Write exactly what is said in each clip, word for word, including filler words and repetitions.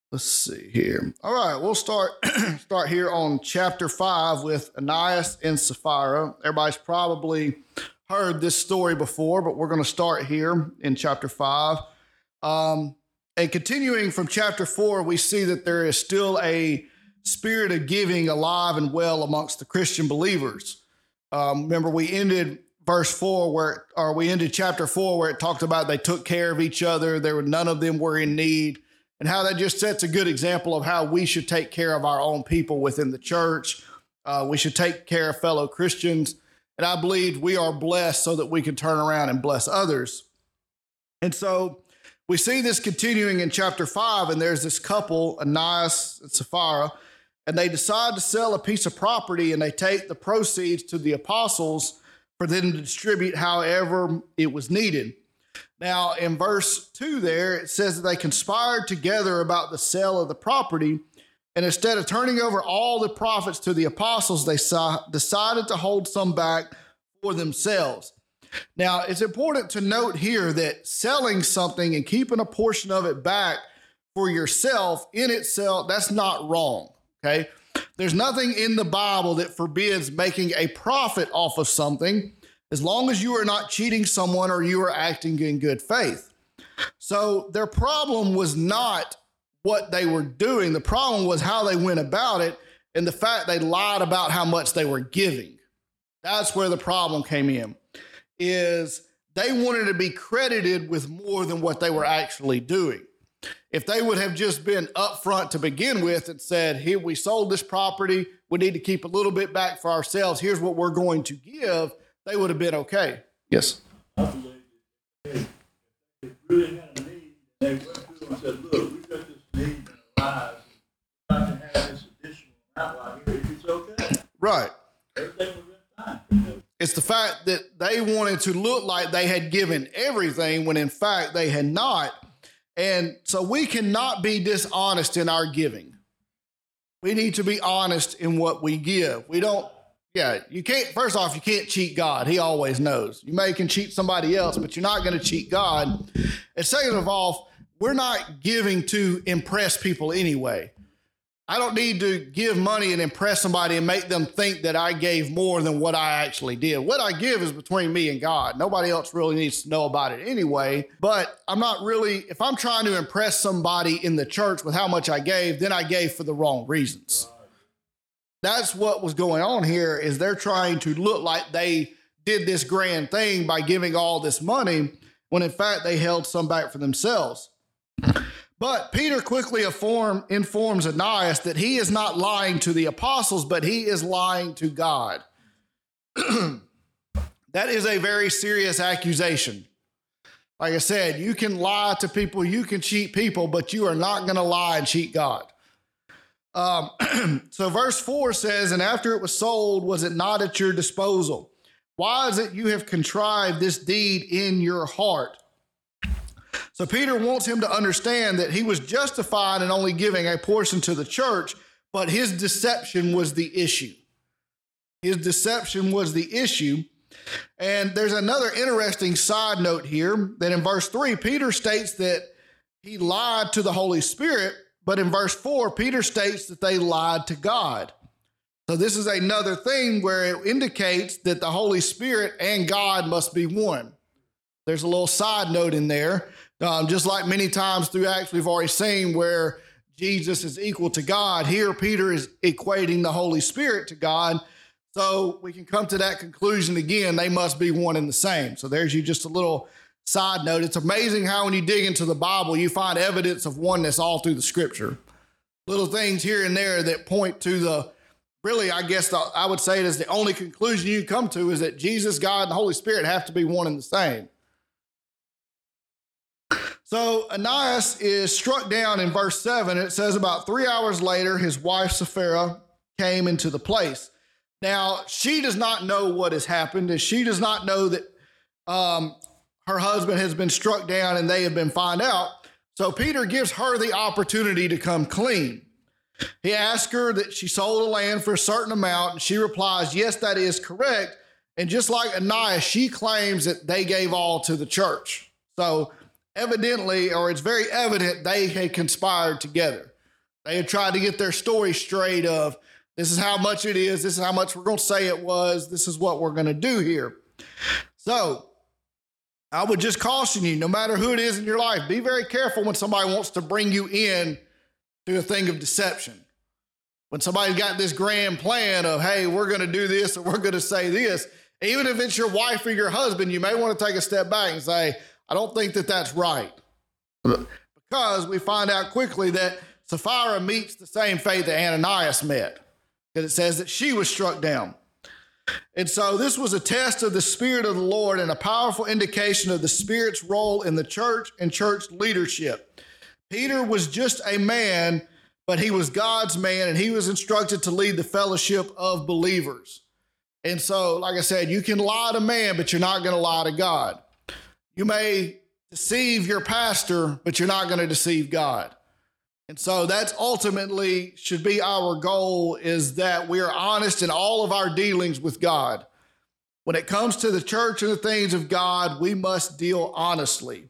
Let's see here. All right, we'll start start here on chapter five with Ananias and Sapphira. Everybody's probably heard this story before, but we're going to start here in chapter five. Um, and continuing from chapter four, we see that there is still a spirit of giving alive and well amongst the Christian believers. Um, remember, we ended verse four where, or we ended chapter four where it talked about they took care of each other. There were none of them were in need. And how that just sets a good example of how we should take care of our own people within the church. Uh, we should take care of fellow Christians. And I believe we are blessed so that we can turn around and bless others. And so we see this continuing in chapter five, and there's this couple, Ananias and Sapphira, and they decide to sell a piece of property, and they take the proceeds to the apostles for them to distribute however it was needed. Now, in verse two there, it says that they conspired together about the sale of the property, and instead of turning over all the profits to the apostles, they saw, decided to hold some back for themselves. Now, it's important to note here that selling something and keeping a portion of it back for yourself in itself, that's not wrong, okay? There's nothing in the Bible that forbids making a profit off of something, as long as you are not cheating someone or you are acting in good faith. So their problem was not what they were doing. The problem was how they went about it and the fact they lied about how much they were giving. That's where the problem came in, is they wanted to be credited with more than what they were actually doing. If they would have just been upfront to begin with and said, here, we sold this property, we need to keep a little bit back for ourselves, here's what we're going to give, they would have been okay. Yes. I believe that they, they really had a need. They went to them and said, look, we've got this need in our lives. We'd like to have this additional outline here. If it's okay. Right. Everything would have been fine. It's the fact that they wanted to look like they had given everything when in fact they had not. And so we cannot be dishonest in our giving. We need to be honest in what we give. We don't. Yeah, you can't, first off, you can't cheat God. He always knows. You may can cheat somebody else, but you're not going to cheat God. And second of all, we're not giving to impress people anyway. I don't need to give money and impress somebody and make them think that I gave more than what I actually did. What I give is between me and God. Nobody else really needs to know about it anyway. But I'm not really, if I'm trying to impress somebody in the church with how much I gave, then I gave for the wrong reasons. That's what was going on here, is they're trying to look like they did this grand thing by giving all this money, when in fact they held some back for themselves. But Peter quickly inform, informs Ananias that he is not lying to the apostles, but he is lying to God. That is a very serious accusation. Like I said, you can lie to people, you can cheat people, but you are not going to lie and cheat God. Um, so verse four says, and after it was sold, was it not at your disposal? Why is it you have contrived this deed in your heart? So Peter wants him to understand that he was justified in only giving a portion to the church, but his deception was the issue. His deception was the issue. And there's another interesting side note here that in verse three, Peter states that he lied to the Holy Spirit. But in verse four, Peter states that they lied to God. So this is another thing where it indicates that the Holy Spirit and God must be one. There's a little side note in there, um, just like many times through Acts we've already seen where Jesus is equal to God. Here, Peter is equating the Holy Spirit to God. So we can come to that conclusion again. They must be one and the same. So there's you just a little side note. It's amazing how when you dig into the Bible, you find evidence of oneness all through the scripture. Little things here and there that point to the, really, I guess the, I would say it is the only conclusion you come to is that Jesus, God, and the Holy Spirit have to be one and the same. So Ananias is struck down in verse seven. It says about three hours later, his wife Sapphira came into the place. Now, she does not know what has happened, and she does not know that um, her husband has been struck down and they have been found out. So Peter gives her the opportunity to come clean. He asks her that she sold the land for a certain amount, and she replies, yes, that is correct. And just like Ananias, she claims that they gave all to the church. So evidently, or it's very evident, they had conspired together. They had tried to get their story straight of, this is how much it is, this is how much we're going to say it was, this is what we're going to do here. So I would just caution you, no matter who it is in your life, be very careful when somebody wants to bring you in to a thing of deception. When somebody's got this grand plan of, hey, we're going to do this or we're going to say this, even if it's your wife or your husband, you may want to take a step back and say, I don't think that that's right. Because we find out quickly that Sapphira meets the same fate that Ananias met, because it says that she was struck down. And so this was a test of the Spirit of the Lord and a powerful indication of the Spirit's role in the church and church leadership. Peter was just a man, but he was God's man, and he was instructed to lead the fellowship of believers. And so, like I said, you can lie to man, but you're not going to lie to God. You may deceive your pastor, but you're not going to deceive God. And so that's ultimately should be our goal, is that we are honest in all of our dealings with God. When it comes to the church and the things of God, we must deal honestly.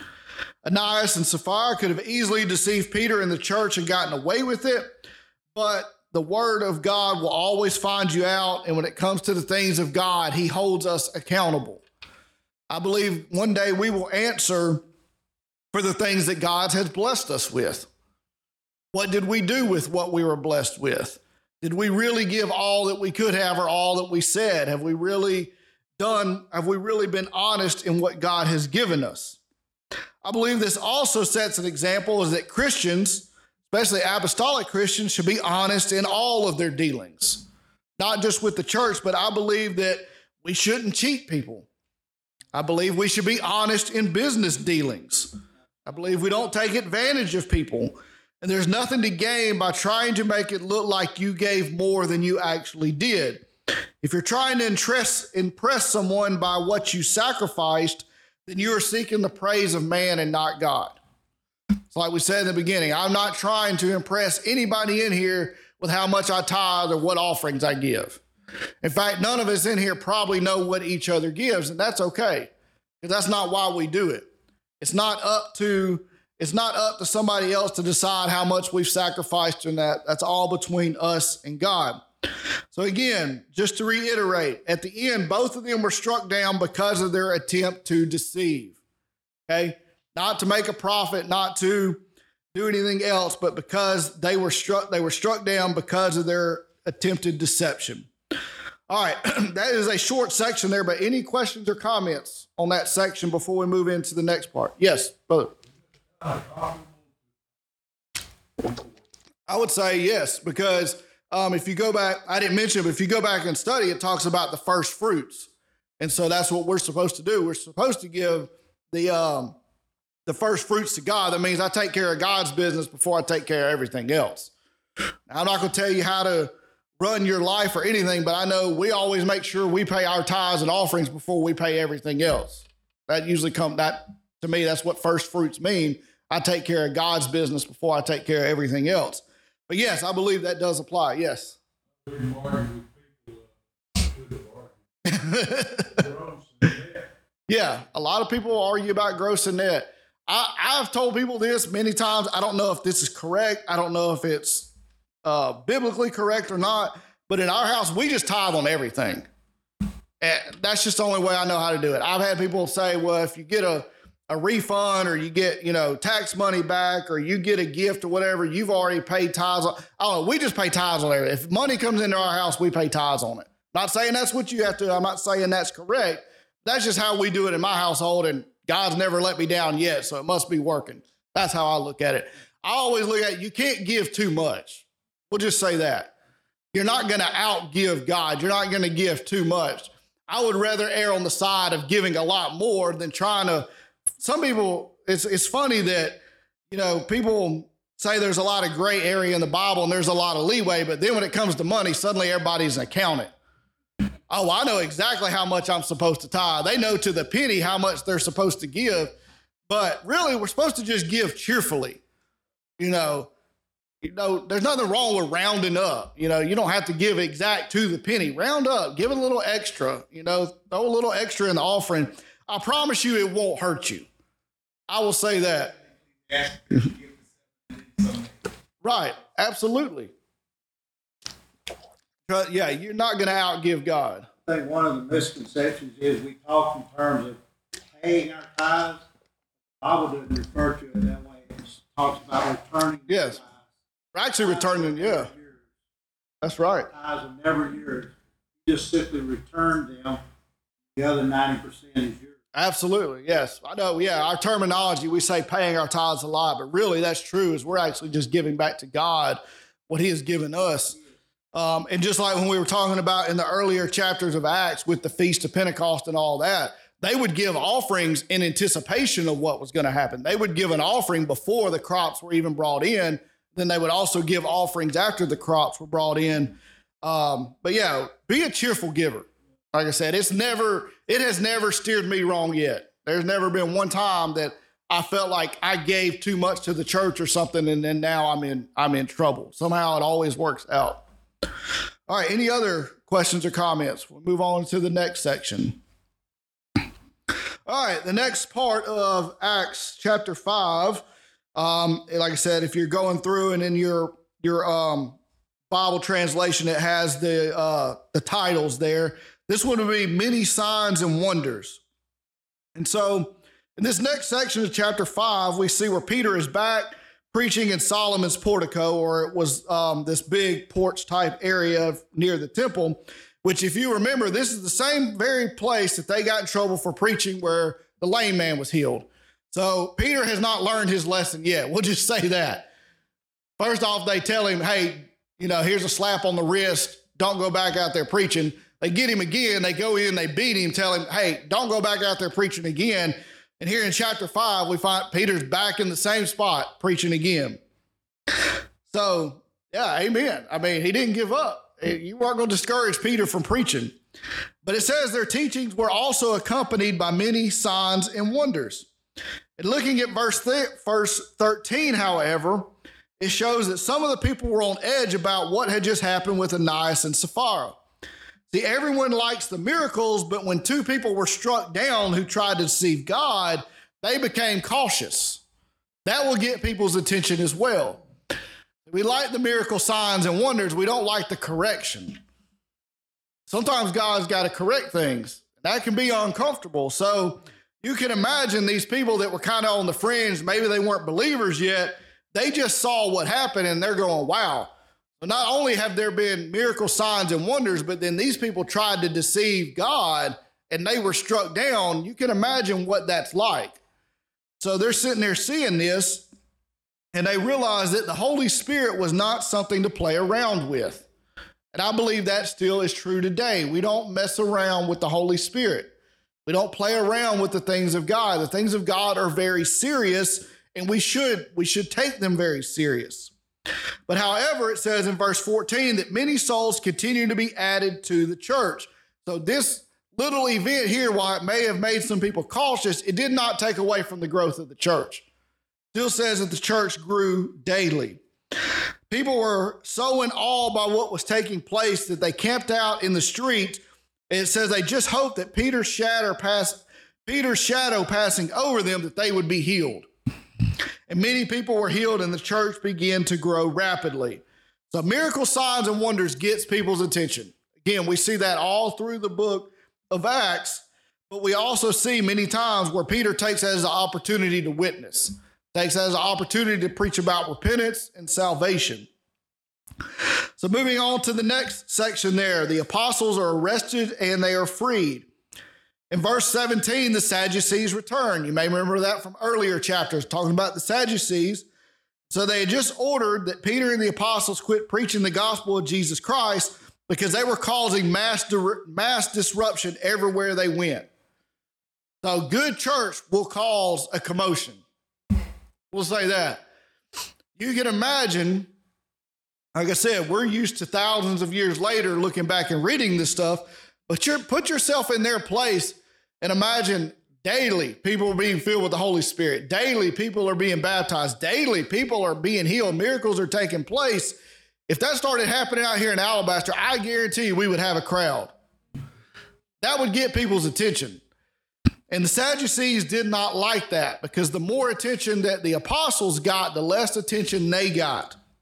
Ananias and Sapphira could have easily deceived Peter in the church and gotten away with it, but the word of God will always find you out. And when it comes to the things of God, he holds us accountable. I believe one day we will answer for the things that God has blessed us with. What did we do with what we were blessed with? Did we really give all that we could have or all that we said? Have we really done, have we really been honest in what God has given us? I believe this also sets an example, is that Christians, especially apostolic Christians, should be honest in all of their dealings, not just with the church, but I believe that we shouldn't cheat people. I believe we should be honest in business dealings. I believe we don't take advantage of people. And there's nothing to gain by trying to make it look like you gave more than you actually did. If you're trying to impress, impress someone by what you sacrificed, then you are seeking the praise of man and not God. It's like we said in the beginning, I'm not trying to impress anybody in here with how much I tithe or what offerings I give. In fact, none of us in here probably know what each other gives, and that's okay, because that's not why we do it. It's not up to It's not up to somebody else to decide how much we've sacrificed in that. That's all between us and God. So again, just to reiterate, at the end, both of them were struck down because of their attempt to deceive. Okay? Not to make a profit, not to do anything else, but because they were struck, they were struck down because of their attempted deception. All right, that is a short section there, but any questions or comments on that section before we move into the next part? Yes, brother. I would say yes, because um, if you go back, I didn't mention, but if you go back and study, it talks about the first fruits. And so that's what we're supposed to do. We're supposed to give the um, the first fruits to God. That means I take care of God's business before I take care of everything else. Now, I'm not going to tell you how to run your life or anything, but I know we always make sure we pay our tithes and offerings before we pay everything else. That usually comes, that to me, that's what first fruits mean. I take care of God's business before I take care of everything else. But yes, I believe that does apply. Yes. Yeah, a lot of people argue about gross and net. I, I've told people this many times. I don't know if this is correct. I don't know if it's uh, biblically correct or not. But in our house, we just tithe on everything. And that's just the only way I know how to do it. I've had people say, well, if you get a a refund or you get, you know, tax money back or you get a gift or whatever, you've already paid tithes on. I don't know. We just pay tithes on everything. If money comes into our house, we pay tithes on it. Not saying that's what you have to. I'm not saying that's correct. That's just how we do it in my household, and God's never let me down yet, so it must be working. That's how I look at it. I always look at it, you can't give too much. We'll just say that. You're not going to outgive God. You're not going to give too much. I would rather err on the side of giving a lot more than trying to. Some people, it's it's funny that, you know, people say there's a lot of gray area in the Bible and there's a lot of leeway, but then when it comes to money, suddenly everybody's an accountant. Oh, I know exactly how much I'm supposed to tithe. They know to the penny how much they're supposed to give, but really we're supposed to just give cheerfully. You know, you know, there's nothing wrong with rounding up. You know, you don't have to give exact to the penny. Round up, give a little extra, you know, throw a little extra in the offering. I promise you it won't hurt you. I will say that. Right. Absolutely. But yeah, you're not going to outgive God. I think one of the misconceptions is we talk in terms of paying our tithes. The Bible doesn't refer to it that way. It talks about returning. Yes. We're actually returning, yeah. That's right. Tithes are never yours. You just simply return them. The other ninety percent is yours. Absolutely, yes. I know, yeah, our terminology, we say paying our tithes a lot, but really that's true, is we're actually just giving back to God what he has given us. Um, and just like when we were talking about in the earlier chapters of Acts with the Feast of Pentecost and all that, they would give offerings in anticipation of what was going to happen. They would give an offering before the crops were even brought in. Then they would also give offerings after the crops were brought in. Um, but yeah, be a cheerful giver. Like I said, it's never, it has never steered me wrong yet. There's never been one time that I felt like I gave too much to the church or something, and then now I'm in, I'm in trouble. Somehow it always works out. All right, any other questions or comments? We'll move on to the next section. All right, the next part of Acts chapter five, um, like I said, if you're going through and in your your um, Bible translation, it has the uh, the titles there. This one would be many signs and wonders. And so in this next section of chapter five, we see where Peter is back preaching in Solomon's portico, or it was um, this big porch type area near the temple, which if you remember, this is the same very place that they got in trouble for preaching where the lame man was healed. So Peter has not learned his lesson yet. We'll just say that. First off, they tell him, hey, you know, here's a slap on the wrist. Don't go back out there preaching. They get him again. They go in, they beat him, tell him, hey, don't go back out there preaching again. And here in chapter five, we find Peter's back in the same spot preaching again. So, yeah, amen. I mean, he didn't give up. You weren't going to discourage Peter from preaching. But it says their teachings were also accompanied by many signs and wonders. And looking at verse, th- verse thirteen, however, it shows that some of the people were on edge about what had just happened with Ananias and Sapphira. See, everyone likes the miracles, but when two people were struck down who tried to deceive God, they became cautious. That will get people's attention as well. We like the miracle signs and wonders. We don't like the correction. Sometimes God's got to correct things. That can be uncomfortable. So you can imagine these people that were kind of on the fringe, maybe they weren't believers yet. They just saw what happened and they're going, wow. So not only have there been miracle signs and wonders, but then these people tried to deceive God and they were struck down. You can imagine what that's like. So they're sitting there seeing this and they realize that the Holy Spirit was not something to play around with. And I believe that still is true today. We don't mess around with the Holy Spirit. We don't play around with the things of God. The things of God are very serious, and we should, we should take them very serious. But however, it says in verse fourteen that many souls continue to be added to the church. So this little event here, while it may have made some people cautious, it did not take away from the growth of the church. Still says that the church grew daily. People were so in awe by what was taking place that they camped out in the street. And it says they just hoped that Peter's shadow, pass, Peter's shadow passing over them, that they would be healed. And many people were healed and the church began to grow rapidly. So miracle signs and wonders gets people's attention. Again, we see that all through the book of Acts, but we also see many times where Peter takes that as an opportunity to witness, takes that as an opportunity to preach about repentance and salvation. So moving on to the next section there, the apostles are arrested and they are freed. In verse seventeen, the Sadducees return. You may remember that from earlier chapters, talking about the Sadducees. So they had just ordered that Peter and the apostles quit preaching the gospel of Jesus Christ because they were causing mass, mass disruption everywhere they went. So good church will cause a commotion. We'll say that. You can imagine, like I said, we're used to thousands of years later looking back and reading this stuff. But you're, put yourself in their place and imagine daily people are being filled with the Holy Spirit. Daily people are being baptized. Daily people are being healed. Miracles are taking place. If that started happening out here in Alabaster, I guarantee you we would have a crowd. That would get people's attention. And the Sadducees did not like that because the more attention that the apostles got, the less attention they got.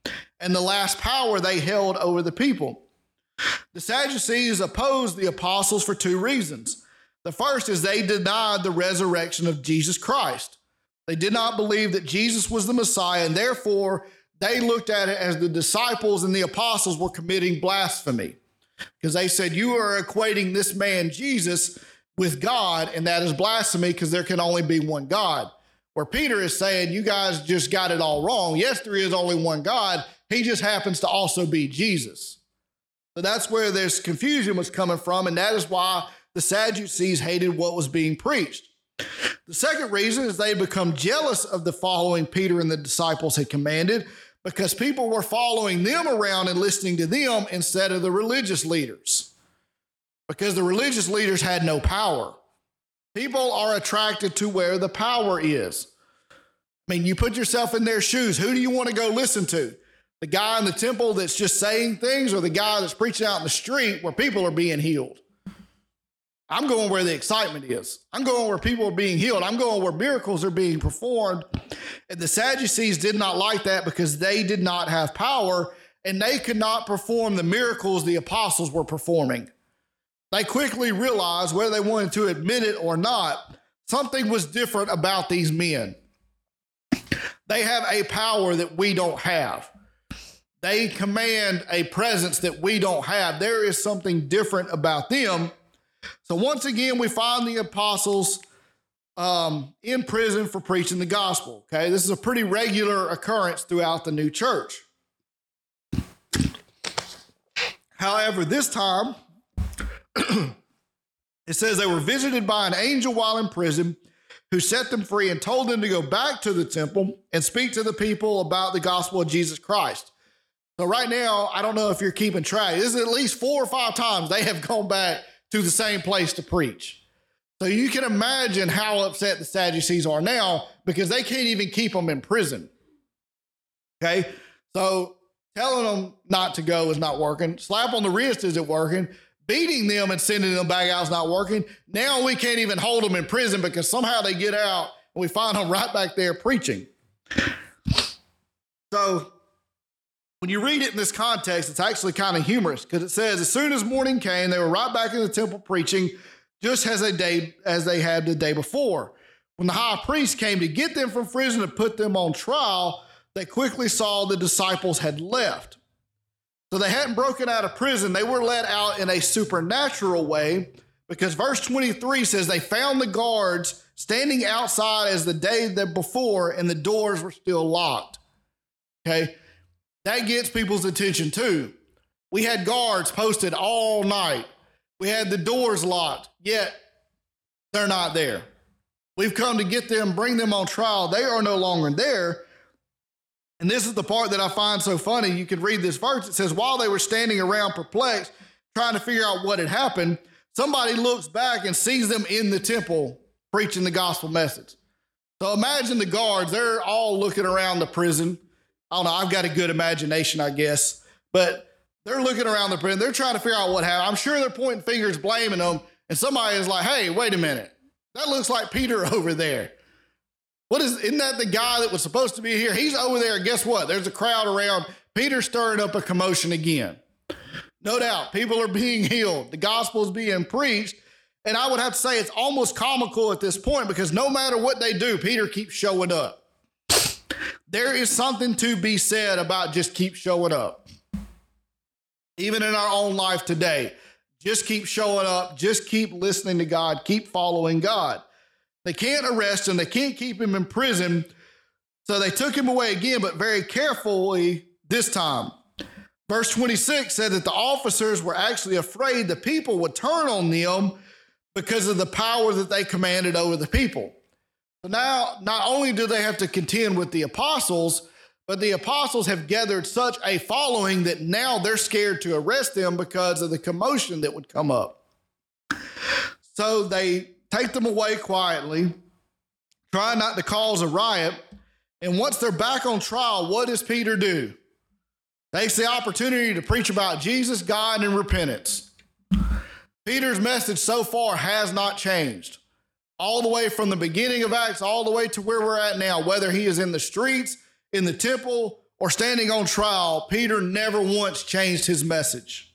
and the last power they held over the people. The Sadducees opposed the apostles for two reasons. The first is they denied the resurrection of Jesus Christ. They did not believe that Jesus was the Messiah, and therefore they looked at it as the disciples and the apostles were committing blasphemy, because they said, you are equating this man Jesus with God, and that is blasphemy because there can only be one God. Where Peter is saying, you guys just got it all wrong. Yes, there is only one God. He just happens to also be Jesus. So that's where this confusion was coming from, and that is why the Sadducees hated what was being preached. The second reason is they had become jealous of the following Peter and the disciples had commanded, because people were following them around and listening to them instead of the religious leaders, because the religious leaders had no power. People are attracted to where the power is. I mean, you put yourself in their shoes. Who do you want to go listen to? The guy in the temple that's just saying things, or the guy that's preaching out in the street where people are being healed? I'm going where the excitement is. I'm going where people are being healed. I'm going where miracles are being performed. And the Sadducees did not like that because they did not have power, and they could not perform the miracles the apostles were performing. They quickly realized, whether they wanted to admit it or not, something was different about these men. They have a power that we don't have. They command a presence that we don't have. There is something different about them. So once again, we find the apostles um, in prison for preaching the gospel. Okay, this is a pretty regular occurrence throughout the new church. However, this time, it says they were visited by an angel while in prison, who set them free and told them to go back to the temple and speak to the people about the gospel of Jesus Christ. So right now, I don't know if you're keeping track. This is at least four or five times they have gone back to the same place to preach. So you can imagine how upset the Sadducees are now, because they can't even keep them in prison. Okay, so telling them not to go is not working. Slap on the wrist isn't working. Beating them and sending them back out is not working. Now we can't even hold them in prison because somehow they get out and we find them right back there preaching. So when you read it in this context, it's actually kind of humorous, because it says, as soon as morning came, they were right back in the temple preaching, just as, a day, as they had the day before. When the high priest came to get them from prison and put them on trial, they quickly saw the disciples had left. So they hadn't broken out of prison. They were let out in a supernatural way, because verse twenty-three says they found the guards standing outside as the day before, and the doors were still locked. Okay, that gets people's attention too. We had guards posted all night. We had the doors locked, yet they're not there. We've come to get them, bring them on trial. They are no longer there. And this is the part that I find so funny. You can read this verse. It says, while they were standing around perplexed, trying to figure out what had happened, somebody looks back and sees them in the temple preaching the gospel message. So imagine the guards. They're all looking around the prison. I don't know. I've got a good imagination, I guess. But they're looking around the prison. They're trying to figure out what happened. I'm sure they're pointing fingers, blaming them. And somebody is like, hey, wait a minute. That looks like Peter over there. What is, isn't that the guy that was supposed to be here? He's over there. Guess what? There's a crowd around. Peter stirring up a commotion again. No doubt, people are being healed. The gospel is being preached. And I would have to say it's almost comical at this point, because no matter what they do, Peter keeps showing up. There is something to be said about just keep showing up. Even in our own life today, just keep showing up. Just keep listening to God. Keep following God. They can't arrest him. They can't keep him in prison. So they took him away again, but very carefully this time. Verse twenty-six said that the officers were actually afraid the people would turn on them because of the power that they commanded over the people. So now, not only do they have to contend with the apostles, but the apostles have gathered such a following that now they're scared to arrest them because of the commotion that would come up. So they take them away quietly, try not to cause a riot. And once they're back on trial, what does Peter do? Takes the opportunity to preach about Jesus, God, and repentance. Peter's message so far has not changed. All the way from the beginning of Acts, all the way to where we're at now, whether he is in the streets, in the temple, or standing on trial, Peter never once changed his message.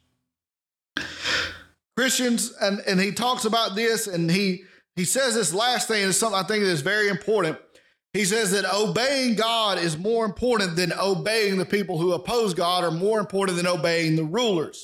Christians, and, and he talks about this, and he, he says this last thing, and it's something I think that is very important. He says that obeying God is more important than obeying the people who oppose God, or more important than obeying the rulers.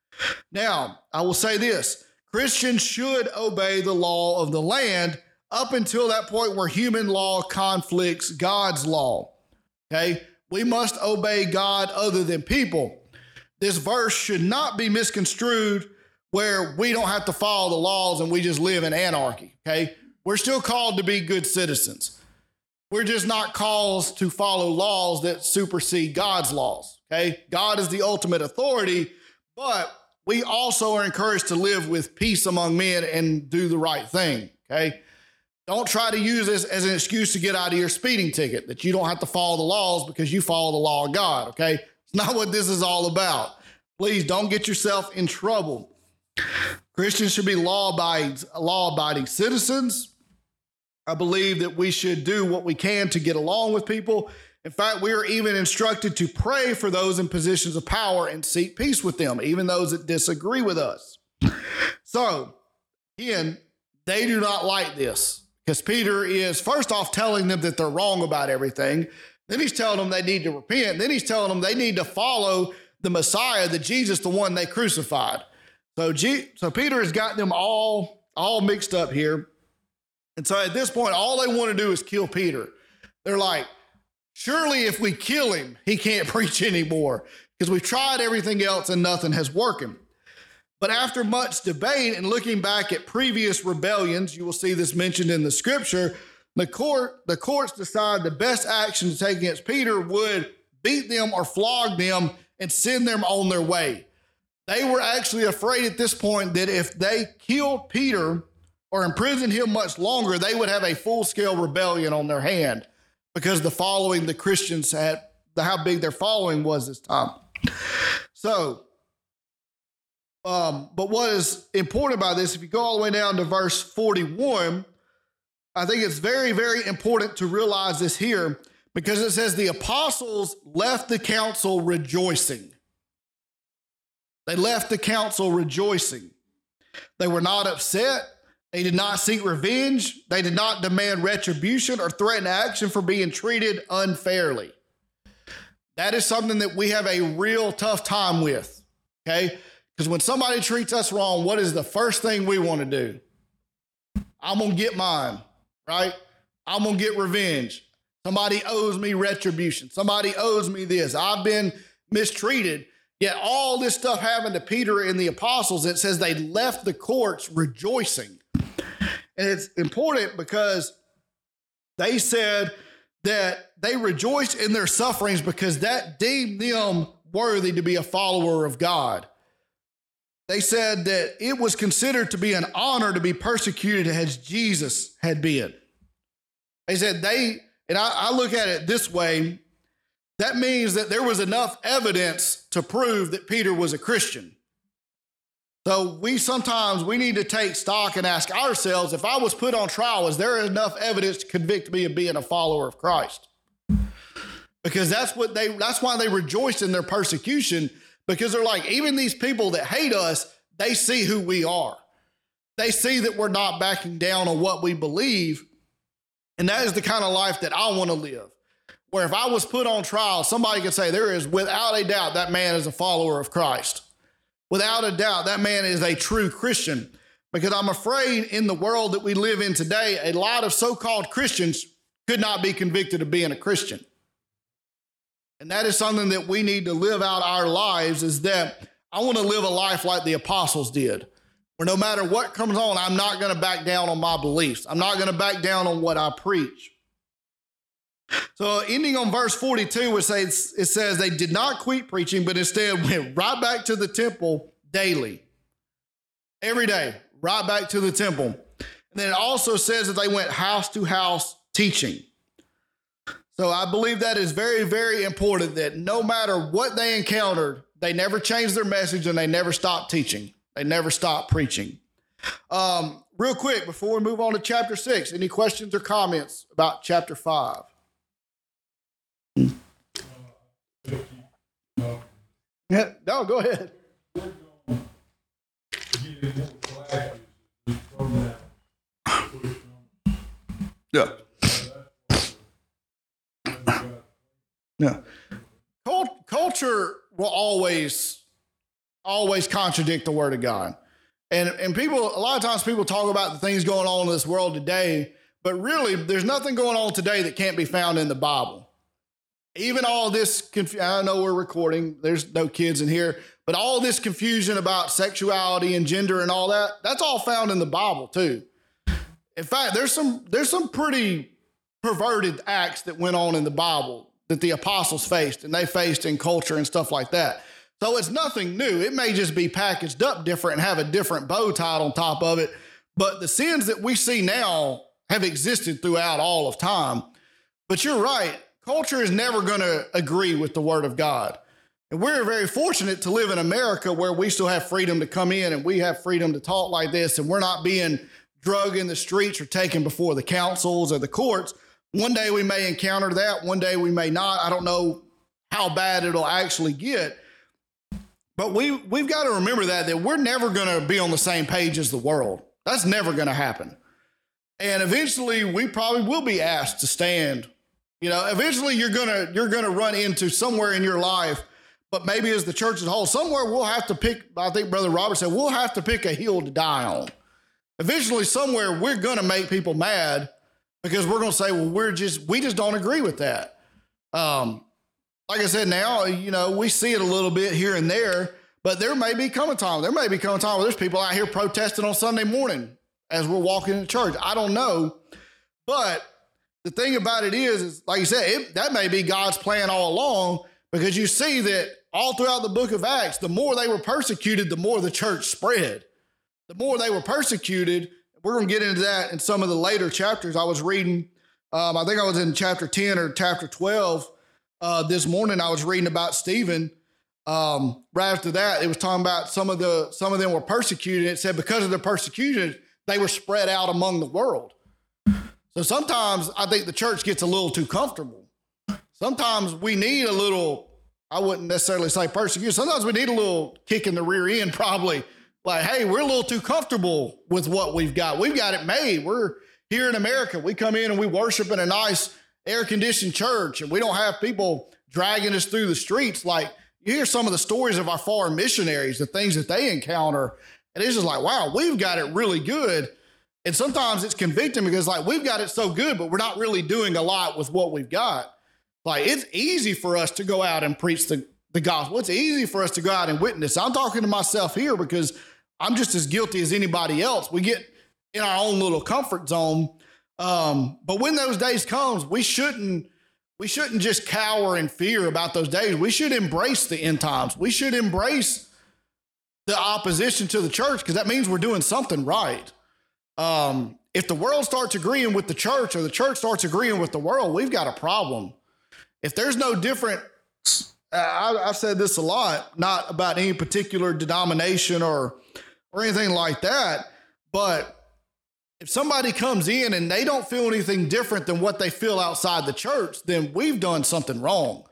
Now, I will say this. Christians should obey the law of the land up until that point where human law conflicts God's law. Okay? We must obey God other than people. This verse should not be misconstrued where we don't have to follow the laws and we just live in anarchy. Okay? We're still called to be good citizens. We're just not called to follow laws that supersede God's laws. Okay? God is the ultimate authority, but we also are encouraged to live with peace among men and do the right thing, okay? Don't try to use this as an excuse to get out of your speeding ticket, that you don't have to follow the laws because you follow the law of God, okay? It's not what this is all about. Please don't get yourself in trouble. Christians should be law-abiding, law-abiding citizens. I believe that we should do what we can to get along with people. In fact, we are even instructed to pray for those in positions of power and seek peace with them, even those that disagree with us. So, again, they do not like this because Peter is first off telling them that they're wrong about everything. Then he's telling them they need to repent. Then he's telling them they need to follow the Messiah, the Jesus, the one they crucified. So, G- so Peter has got them all, all mixed up here. And so at this point, all they want to do is kill Peter. They're like, surely if we kill him, he can't preach anymore because we've tried everything else and nothing has worked. But after much debate and looking back at previous rebellions, you will see this mentioned in the scripture, the court, the courts decide the best action to take against Peter would beat them or flog them and send them on their way. They were actually afraid at this point that if they killed Peter or imprisoned him much longer, they would have a full-scale rebellion on their hand, because the following the Christians had, the, how big their following was this time. So, um, but what is important about this, if you go all the way down to verse forty-one, I think it's very, very important to realize this here, because it says the apostles left the council rejoicing. They left the council rejoicing. They were not upset. They did not seek revenge. They did not demand retribution or threaten action for being treated unfairly. That is something that we have a real tough time with, okay? Because when somebody treats us wrong, what is the first thing we want to do? I'm going to get mine, right? I'm going to get revenge. Somebody owes me retribution. Somebody owes me this. I've been mistreated. Yet all this stuff happened to Peter and the apostles. It says they left the courts rejoicing. And it's important because they said that they rejoiced in their sufferings because that deemed them worthy to be a follower of God. They said that it was considered to be an honor to be persecuted as Jesus had been. They said they, and I, I look at it this way, that means that there was enough evidence to prove that Peter was a Christian. So we sometimes, we need to take stock and ask ourselves, if I was put on trial, is there enough evidence to convict me of being a follower of Christ? Because that's what they, that's why they rejoice in their persecution, because they're like, even these people that hate us, they see who we are. They see that we're not backing down on what we believe. And that is the kind of life that I want to live, where if I was put on trial, somebody could say there is without a doubt that man is a follower of Christ. Without a doubt, that man is a true Christian, because I'm afraid in the world that we live in today, a lot of so-called Christians could not be convicted of being a Christian. And that is something that we need to live out our lives, is that I want to live a life like the apostles did, where no matter what comes on, I'm not going to back down on my beliefs. I'm not going to back down on what I preach. So ending on verse forty-two, it says, it says they did not quit preaching, but instead went right back to the temple daily. Every day, right back to the temple. And then it also says that they went house to house teaching. So I believe that is very, very important, that no matter what they encountered, they never changed their message and they never stopped teaching. They never stopped preaching. Um, real quick, before we move on to chapter six, any questions or comments about chapter five? Yeah, no, go ahead. Yeah. Yeah. Cult- culture will always, always contradict the word of God. And, and people, a lot of times people talk about the things going on in this world today, but really there's nothing going on today that can't be found in the Bible. Even all this, conf- I know we're recording, there's no kids in here, but all this confusion about sexuality and gender and all that, that's all found in the Bible too. In fact, there's some, there's some pretty perverted acts that went on in the Bible that the apostles faced and they faced in culture and stuff like that. So it's nothing new. It may just be packaged up different and have a different bow tied on top of it. But the sins that we see now have existed throughout all of time. But you're right. Culture is never going to agree with the word of God. And we're very fortunate to live in America where we still have freedom to come in and we have freedom to talk like this. And we're not being drugged in the streets or taken before the councils or the courts. One day we may encounter that. One day we may not. I don't know how bad it'll actually get. But we, we've got to remember that, that we're never going to be on the same page as the world. That's never going to happen. And eventually we probably will be asked to stand. You know, eventually you're going to, you're going to run into somewhere in your life, but maybe as the church as a whole, somewhere we'll have to pick, I think Brother Robert said, we'll have to pick a hill to die on. Eventually somewhere we're going to make people mad because we're going to say, well, we're just, we just don't agree with that. Um, Like I said, now, you know, we see it a little bit here and there, but there may be coming time. There may be coming time where there's people out here protesting on Sunday morning as we're walking into church. I don't know. But the thing about it is, is like you said, it, that may be God's plan all along, because you see that all throughout the book of Acts, the more they were persecuted, the more the church spread. The more they were persecuted, we're going to get into that in some of the later chapters. I was reading, um, I think I was in chapter ten or chapter twelve. Uh, this morning I was reading about Stephen. Um, right after that, it was talking about some of the some of them were persecuted. It said because of their persecution, they were spread out among the world. So sometimes I think the church gets a little too comfortable. Sometimes we need a little, I wouldn't necessarily say persecution. Sometimes we need a little kick in the rear end, probably. Like, hey, we're a little too comfortable with what we've got. We've got it made. We're here in America. We come in and we worship in a nice air-conditioned church, and we don't have people dragging us through the streets. Like, you hear some of the stories of our foreign missionaries, the things that they encounter, and it's just like, wow, we've got it really good. And sometimes it's convicting because, like, we've got it so good, but we're not really doing a lot with what we've got. Like, it's easy for us to go out and preach the, the gospel. It's easy for us to go out and witness. I'm talking to myself here because I'm just as guilty as anybody else. We get in our own little comfort zone. Um, but when those days comes, we shouldn't, we shouldn't just cower in fear about those days. We should embrace the end times. We should embrace the opposition to the church, because that means we're doing something right. Um, if the world starts agreeing with the church, or the church starts agreeing with the world, we've got a problem. If there's no different, I, I've said this a lot, not about any particular denomination or, or anything like that, but if somebody comes in and they don't feel anything different than what they feel outside the church, then we've done something wrong.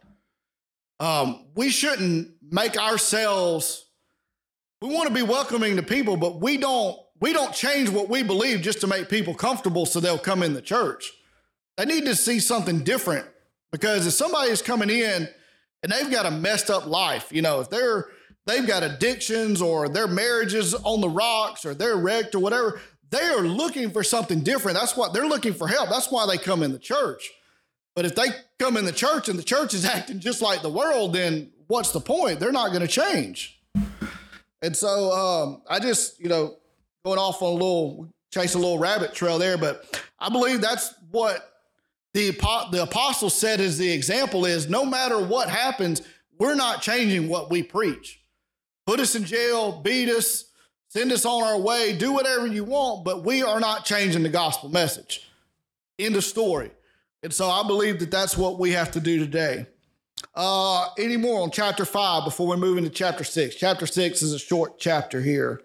Um, we shouldn't make ourselves, we want to be welcoming to people, but we don't, we don't change what we believe just to make people comfortable so they'll come in the church. They need to see something different, because if somebody is coming in and they've got a messed up life, you know, if they're, they've got addictions, or their marriage is on the rocks, or they're wrecked or whatever, they are looking for something different. That's what they're looking for, help. That's why they come in the church. But if they come in the church and the church is acting just like the world, then what's the point? They're not going to change. And so um, I just, you know, going off on a little, chase a little rabbit trail there, but I believe that's what the, the apostle said as the example is, no matter what happens, we're not changing what we preach. Put us in jail, beat us, send us on our way, do whatever you want, but we are not changing the gospel message. End of story. And so I believe that that's what we have to do today. Uh, any more on chapter five before we move into chapter six? Chapter six is a short chapter here.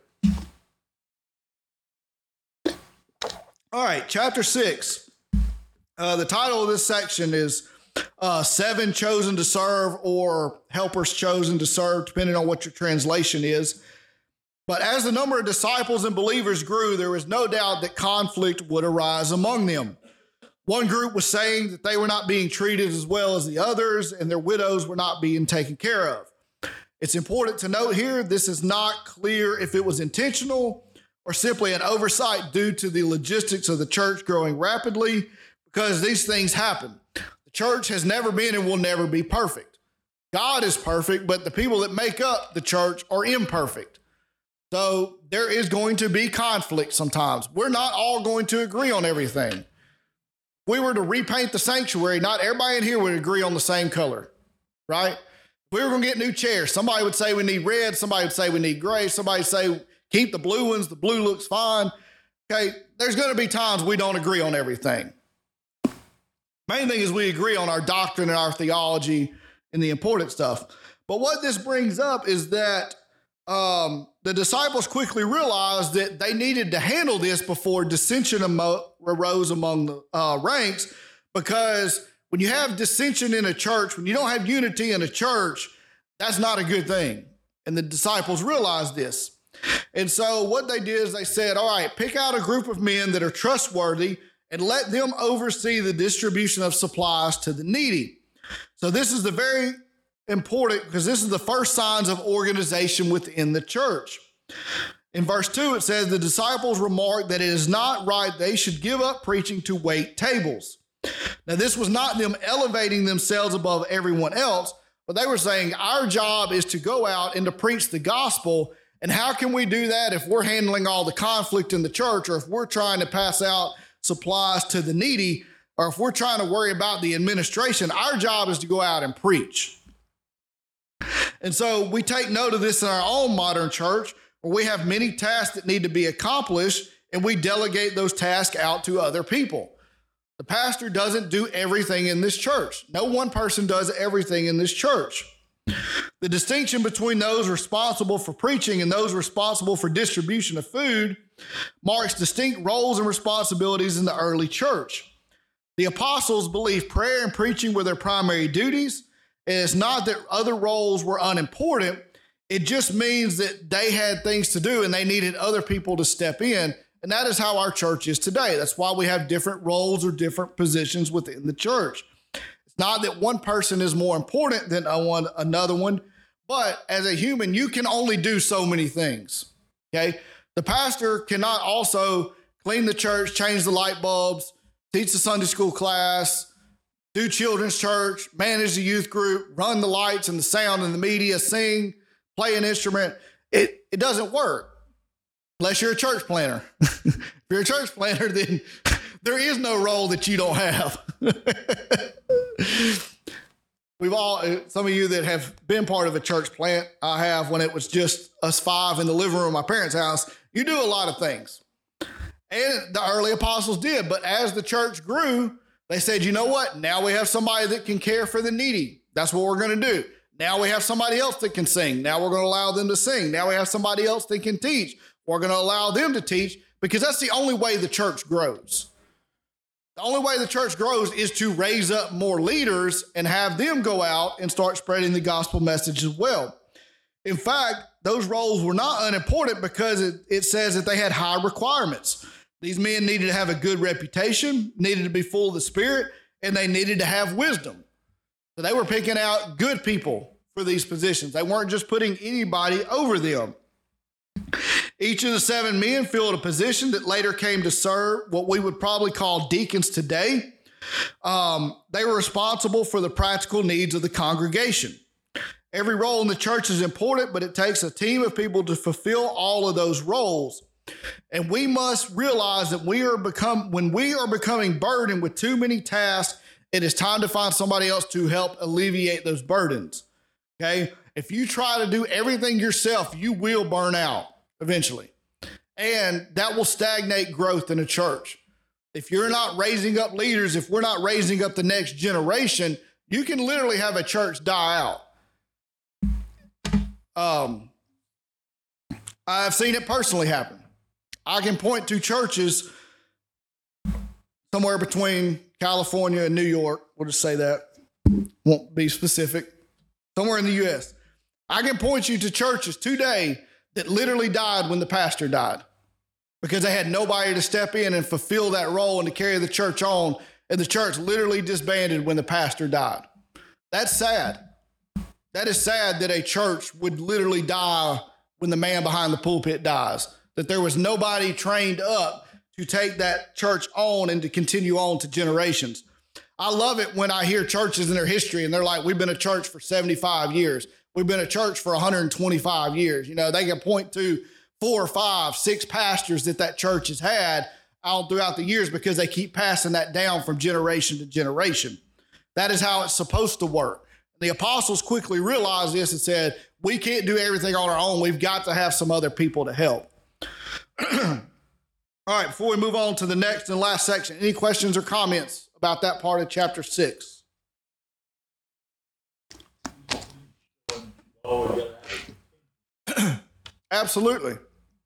All right, chapter six. Uh, the title of this section is uh, seven chosen to serve, or helpers chosen to serve, depending on what your translation is. But as the number of disciples and believers grew, there was no doubt that conflict would arise among them. One group was saying that they were not being treated as well as the others, and their widows were not being taken care of. It's important to note here, this is not clear if it was intentional or simply an oversight due to the logistics of the church growing rapidly, because these things happen. The church has never been and will never be perfect. God is perfect, but the people that make up the church are imperfect. So there is going to be conflict sometimes. We're not all going to agree on everything. If we were to repaint the sanctuary, not everybody in here would agree on the same color, right? If we were going to get new chairs, somebody would say we need red, somebody would say we need gray, somebody would say keep the blue ones, the blue looks fine. Okay, there's going to be times we don't agree on everything. Main thing is we agree on our doctrine and our theology and the important stuff. But what this brings up is that um, the disciples quickly realized that they needed to handle this before dissension amo- arose among the uh, ranks, because when you have dissension in a church, when you don't have unity in a church, that's not a good thing. And the disciples realized this. And so what they did is they said, all right, pick out a group of men that are trustworthy and let them oversee the distribution of supplies to the needy. So this is the very important, because this is the first signs of organization within the church. In verse two, it says, the disciples remarked that it is not right they should give up preaching to wait tables. Now, this was not them elevating themselves above everyone else, but they were saying our job is to go out and to preach the gospel. And how can we do that if we're handling all the conflict in the church, or if we're trying to pass out supplies to the needy, or if we're trying to worry about the administration? Our job is to go out and preach. And so we take note of this in our own modern church, where we have many tasks that need to be accomplished, and we delegate those tasks out to other people. The pastor doesn't do everything in this church. No one person does everything in this church. The distinction between those responsible for preaching and those responsible for distribution of food marks distinct roles and responsibilities in the early church. The apostles believed prayer and preaching were their primary duties. And it's not that other roles were unimportant. It just means that they had things to do and they needed other people to step in. And that is how our church is today. That's why we have different roles or different positions within the church. It's not that one person is more important than one, another one, but as a human, you can only do so many things, okay? The pastor cannot also clean the church, change the light bulbs, teach the Sunday school class, do children's church, manage the youth group, run the lights and the sound and the media, sing, play an instrument. It, it doesn't work unless you're a church planner. If you're a church planner, then there is no role that you don't have. We've all, some of you that have been part of a church plant, I have when it was just us five in the living room of my parents' house, you do a lot of things. And the early apostles did. But as the church grew, they said, you know what? Now we have somebody that can care for the needy. That's what we're going to do. Now we have somebody else that can sing. Now we're going to allow them to sing. Now we have somebody else that can teach. We're going to allow them to teach, because that's the only way the church grows. The only way the church grows is to raise up more leaders and have them go out and start spreading the gospel message as well. In fact, those roles were not unimportant, because it, it says that they had high requirements. These men needed to have a good reputation, needed to be full of the Spirit, and they needed to have wisdom. So they were picking out good people for these positions. They weren't just putting anybody over them. Each of the seven men filled a position that later came to serve what we would probably call deacons today. Um, they were responsible for the practical needs of the congregation. Every role in the church is important, but it takes a team of people to fulfill all of those roles. And we must realize that we are become when we are becoming burdened with too many tasks, it is time to find somebody else to help alleviate those burdens. Okay? If you try to do everything yourself, you will burn out eventually. And that will stagnate growth in a church. If you're not raising up leaders, if we're not raising up the next generation, you can literally have a church die out. Um, I've seen it personally happen. I can point to churches somewhere between California and New York, we'll just say that, won't be specific, somewhere in the U S, I can point you to churches today that literally died when the pastor died because they had nobody to step in and fulfill that role and to carry the church on, and the church literally disbanded when the pastor died. That's sad. That is sad that a church would literally die when the man behind the pulpit dies, that there was nobody trained up to take that church on and to continue on to generations. I love it when I hear churches in their history and they're like, we've been a church for seventy-five years. We've been a church for one hundred twenty-five years. You know, they can point to four or five, six pastors that that church has had all throughout the years because they keep passing that down from generation to generation. That is how it's supposed to work. The apostles quickly realized this and said, we can't do everything on our own. We've got to have some other people to help. All right, before we move on to the next and last section, any questions or comments about that part of chapter six? Absolutely.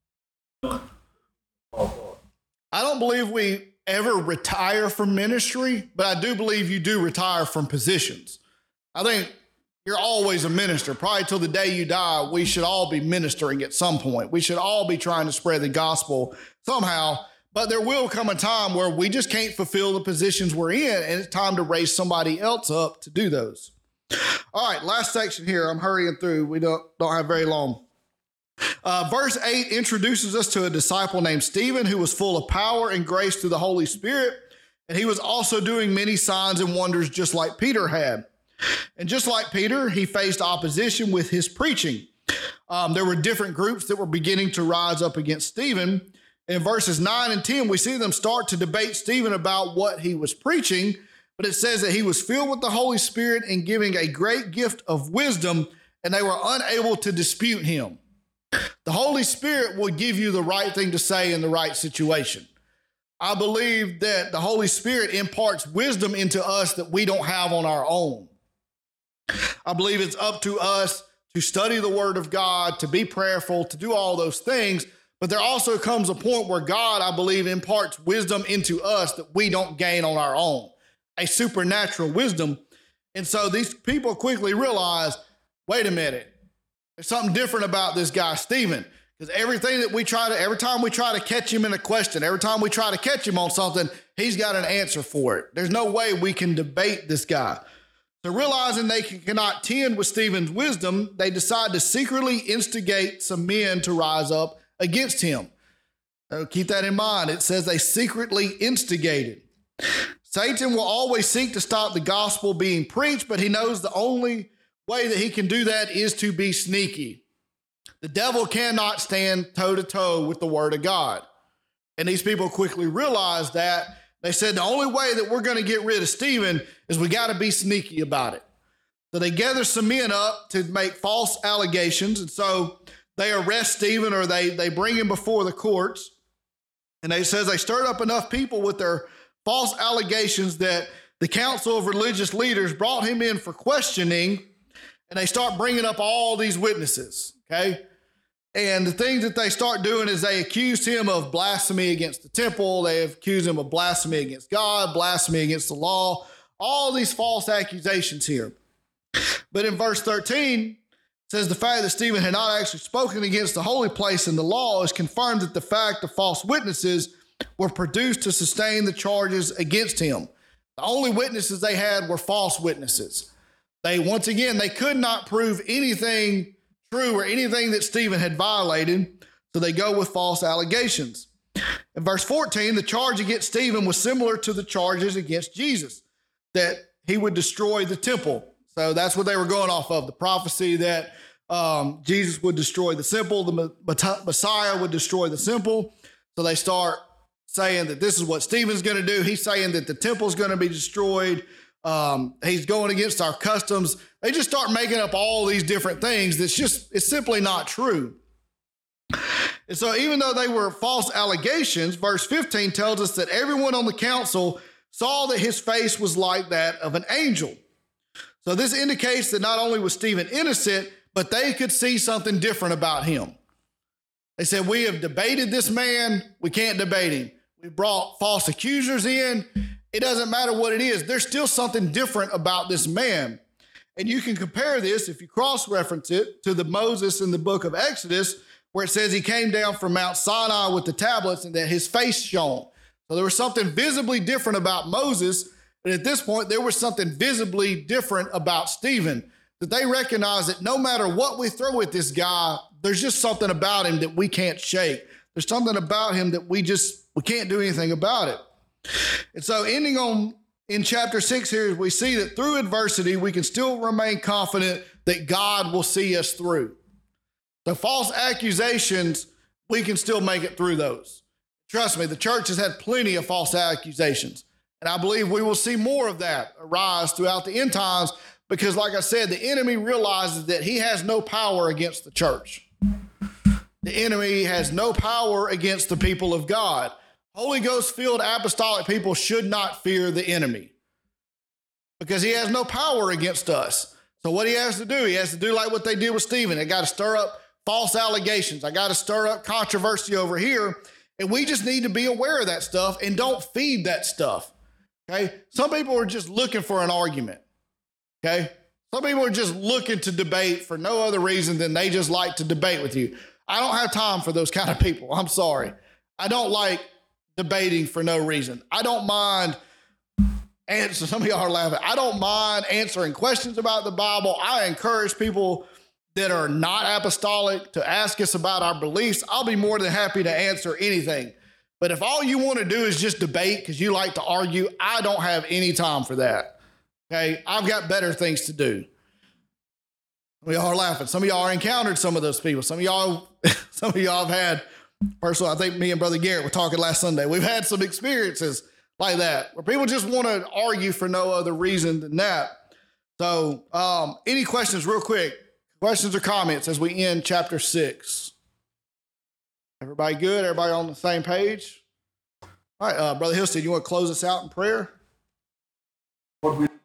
I don't believe we ever retire from ministry, but I do believe you do retire from positions. I think you're always a minister. Probably till the day you die, we should all be ministering at some point. We should all be trying to spread the gospel somehow, but there will come a time where we just can't fulfill the positions we're in, and it's time to raise somebody else up to do those. All right, last section here. I'm hurrying through. We don't, don't have very long. Uh, verse eight introduces us to a disciple named Stephen who was full of power and grace through the Holy Spirit, and he was also doing many signs and wonders just like Peter had. And just like Peter, he faced opposition with his preaching. Um, there were different groups that were beginning to rise up against Stephen. In verses nine and ten, we see them start to debate Stephen about what he was preaching, but it says that he was filled with the Holy Spirit and giving a great gift of wisdom, and they were unable to dispute him. The Holy Spirit will give you the right thing to say in the right situation. I believe that the Holy Spirit imparts wisdom into us that we don't have on our own. I believe it's up to us to study the Word of God, to be prayerful, to do all those things. But there also comes a point where God, I believe, imparts wisdom into us that we don't gain on our own, a supernatural wisdom. And so these people quickly realize, wait a minute, there's something different about this guy, Stephen, because everything that we try to, every time we try to catch him in a question, every time we try to catch him on something, he's got an answer for it. There's no way we can debate this guy. So realizing they cannot tend with Stephen's wisdom, they decide to secretly instigate some men to rise up against him. So keep that in mind. It says they secretly instigated. Satan will always seek to stop the gospel being preached, but he knows the only way that he can do that is to be sneaky. The devil cannot stand toe-to-toe with the word of God. And these people quickly realized that. They said the only way that we're going to get rid of Stephen is we got to be sneaky about it. So they gather some men up to make false allegations. And so they arrest Stephen, or they, they bring him before the courts. And they says they stirred up enough people with their false allegations that the council of religious leaders brought him in for questioning, and they start bringing up all these witnesses, okay? And the things that they start doing is they accused him of blasphemy against the temple. They have accused him of blasphemy against God, blasphemy against the law, all these false accusations here. But in verse thirteen, it says the fact that Stephen had not actually spoken against the holy place in the law is confirmed that the fact of false witnesses were produced to sustain the charges against him. The only witnesses they had were false witnesses. They, once again, they could not prove anything true or anything that Stephen had violated, so they go with false allegations. In verse fourteen, the charge against Stephen was similar to the charges against Jesus, that he would destroy the temple. So that's what they were going off of, the prophecy that um, Jesus would destroy the temple, the Messiah would destroy the temple. So they start saying that this is what Stephen's going to do. He's saying that the temple's going to be destroyed. Um, he's going against our customs. They just start making up all these different things that's just, it's simply not true. And so even though they were false allegations, verse fifteen tells us that everyone on the council saw that his face was like that of an angel. So this indicates that not only was Stephen innocent, but they could see something different about him. They said, we have debated this man. We can't debate him. We brought false accusers in, It doesn't matter what it is. There's still something different about this man. And you can compare this, if you cross-reference it, to the Moses in the book of Exodus, where it says he came down from Mount Sinai with the tablets and that his face shone. So there was something visibly different about Moses. And at this point, there was something visibly different about Stephen, that they recognize that no matter what we throw at this guy, there's just something about him that we can't shake. There's something about him that we just, we can't do anything about it. And so ending on in chapter six here, we see that through adversity, we can still remain confident that God will see us through. So false accusations, we can still make it through those. Trust me, the church has had plenty of false accusations. And I believe we will see more of that arise throughout the end times because, like I said, the enemy realizes that he has no power against the church. The enemy has no power against the people of God. Holy Ghost-filled apostolic people should not fear the enemy because he has no power against us. So what he has to do, he has to do like what they did with Stephen. They got to stir up false allegations. I got to stir up controversy over here. And we just need to be aware of that stuff and don't feed that stuff. Okay. Some people are just looking for an argument. Okay. Some people are just looking to debate for no other reason than they just like to debate with you. I don't have time for those kind of people. I'm sorry. I don't like debating for no reason. I don't mind answering. Some of y'all are laughing. I don't mind answering questions about the Bible. I encourage people that are not apostolic to ask us about our beliefs. I'll be more than happy to answer anything. But if all you want to do is just debate because you like to argue, I don't have any time for that. Okay. I've got better things to do. Some of y'all are laughing. Some of y'all encountered some of those people. Some of y'all, some of y'all have had, personally, I think me and Brother Garrett were talking last Sunday. We've had some experiences like that where people just want to argue for no other reason than that. So um, any questions real quick? Questions or comments as we end chapter six? Everybody good? Everybody on the same page? All right, uh, Brother Hillstead, you want to close us out in prayer? Lord, we